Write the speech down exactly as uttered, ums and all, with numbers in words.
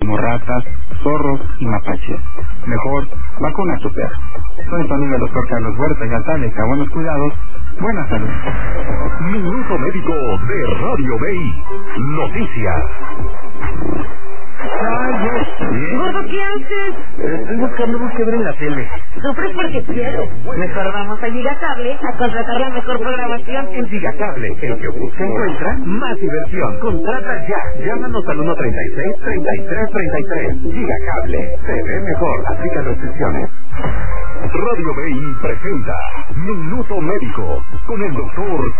como ratas, zorros y mapaches. Mejor, vacuna a tu perro. Soy tu amigo el doctor Carlos Huerta, ya sabes que a buenos cuidados, buena salud. Minuto Médico de Radio B I. Noticias. Gordo, ¿qué haces? Estoy buscando algo que ver en la tele. Sufres porque quieres. Mejor vamos a Gigacable a contratar la mejor programación en Gigacable, el que se encuentra más diversión. Contrata ya. Llámanos al uno treinta y seis, treinta y tres treinta y tres. Gigacable, se ve mejor. Aplica restricciones. Radio B I presenta Minuto Médico con el doctor